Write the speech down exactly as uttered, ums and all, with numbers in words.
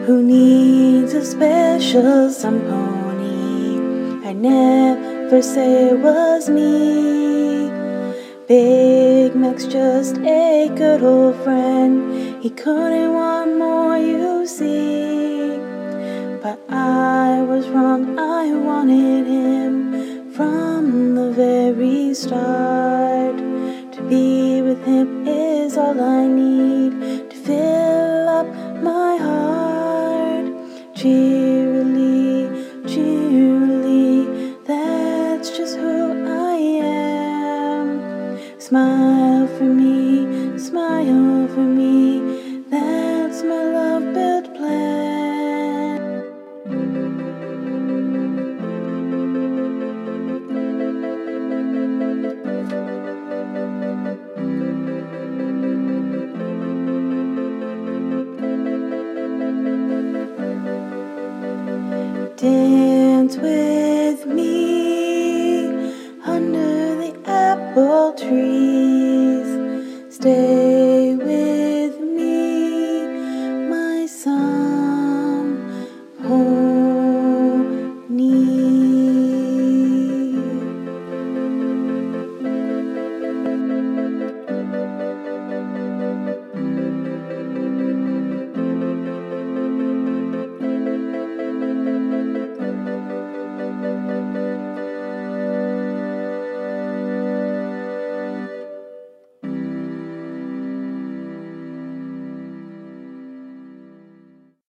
Who needs a special some pony? I never say it was me. Big Mac's just a good old friend. He couldn't want more, you see. But I was wrong, I wanted him from the very start. To be with him is all I need to fill up my heart. Cheerily, cheerily, that's just who I am. Smile for me, smile for me, that's my love-built plan. Dance with me.